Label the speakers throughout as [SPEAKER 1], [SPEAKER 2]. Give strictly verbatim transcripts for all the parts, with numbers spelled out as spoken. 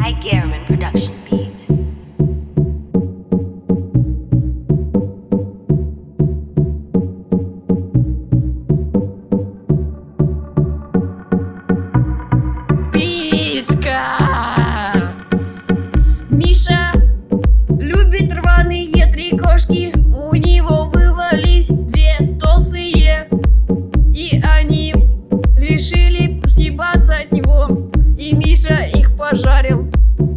[SPEAKER 1] Igerman production beat.
[SPEAKER 2] Писька. Миша любит рваные три кошки. У него вывались две толстые, и они решили съебаться от него. И Миша их пожарил.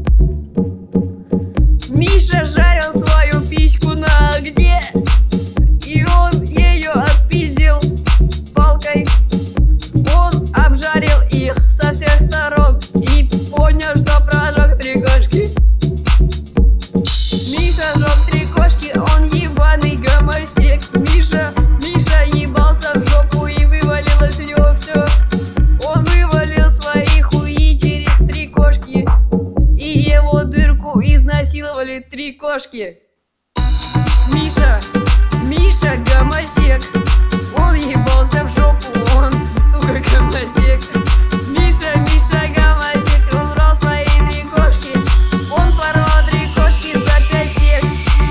[SPEAKER 2] Миша жарил свою письку на огне, и он ее отпиздил палкой. Он обжарил их со всех сторон и понял, что прожег три кошки. Миша жег три кошки, он ебаный гомосек. Миша, Миша ебался в жопу, и вывалилось у него все. Он вывалил свои хуи через три кошки, и его дырку изнасиловали три кошки. Миша, Миша гомосек. Он ебался в жопу, он, сука, гомосек. Миша, Миша гомосек. Он брал свои три кошки, он порвал три кошки за пять сек.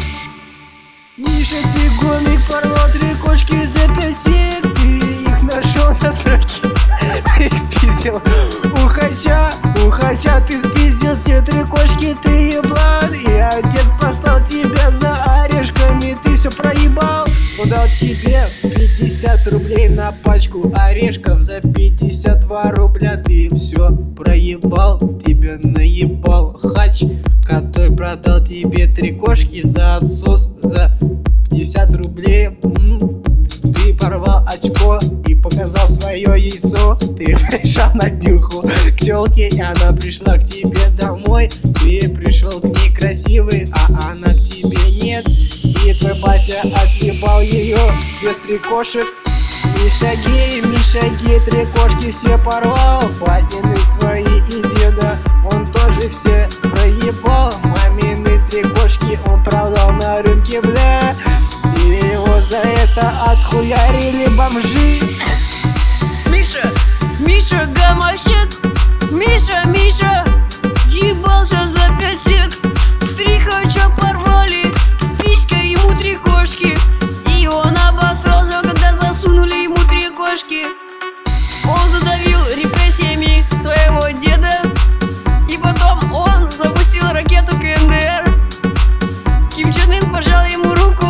[SPEAKER 3] Миша, ты гомик, порвал три кошки за пять сек. Ты их нашел на сроке, ты их спиздил. Ухача, ухача, ты спиздил те три кошки, ты еблан. И отец послал тебя за орешками, ты все проебал. Он дал тебе пятьдесят рублей на пачку орешков, за пятьдесят два рубля ты все проебал. Тебя наебал хач, который продал тебе три кошки за отсос за пятьдесят рублей. М-м. Ты порвал очко и показал свое яйцо. Ты пришел на днюху к телке, и она пришла к тебе домой. Ты пришел к ней красивый, а она к тебе нет. И твой батя отъебал ее без три кошек. Миша гей, Миша гей, три кошки все порвал. Патины свои и деда он тоже все проебал. Мамины три кошки он продал на рынке, бля. И его за это отхуярили бомжи.
[SPEAKER 2] Миша, Миша гомосек. Миша, Миша ебался за пять сек. Три хача порвали, писька ему три кошки. И он обосрался, когда засунули ему три кошки. Он задавил репрессиями своего деда, и потом он запустил ракету ка эн дэ эр. Ким Чен Ын пожал ему руку,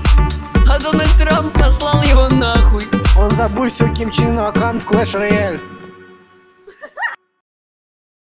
[SPEAKER 2] а Дональд Трамп послал его нахуй.
[SPEAKER 3] Он забусил Ким Чен Ын в Clash Royale.